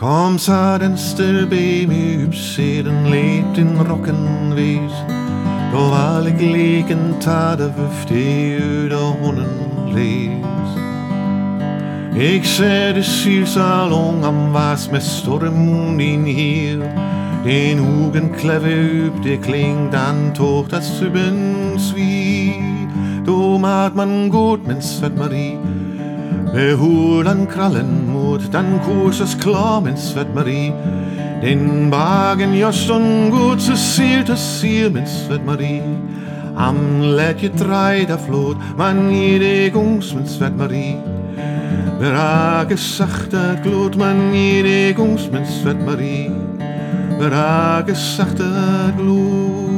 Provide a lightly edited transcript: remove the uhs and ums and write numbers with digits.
Kom så den stil baby upsiden lebt in rocken wees. Då alle gleken tager der vøfte ud af hunden læs. Ik ser det sylsalong am was med stormen in hier. Den Ugen kleve üb, det klingt an toch das Süben swie. Do maat man gut, men Svett Marie. Med hulen krallen mot den kurses klar, men Svett Marie. Den bagen just gut så sier, men Svett Marie. Am let je drei der Flot, man jede gungs, men Svett Marie. Berage sachte glut, man jede gungs, men Svett Marie. Berage sachte glut.